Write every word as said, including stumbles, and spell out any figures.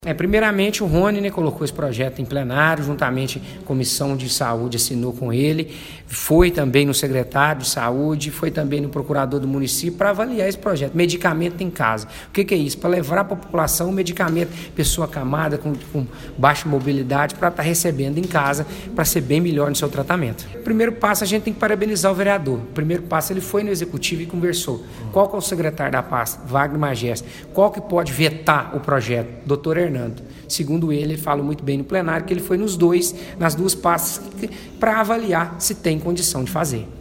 É, primeiramente o Rony, né, colocou esse projeto em plenário, juntamente a Comissão de Saúde assinou com ele, foi também no secretário de Saúde, foi também no procurador do município para avaliar esse projeto, medicamento em casa. O que, que é isso? Para levar para a população o medicamento, pessoa acamada, com, com baixa mobilidade, para estar recebendo em casa, para ser bem melhor no seu tratamento. Primeiro passo, a gente tem que parabenizar o vereador. O primeiro passo, ele foi no executivo e conversou. Qual que é o secretário da pasta? Wagner Magés. Qual que pode vetar o projeto? doutor Hernando. Segundo ele, ele fala muito bem no plenário que ele foi nos dois, nas duas pastas para avaliar se tem condição de fazer.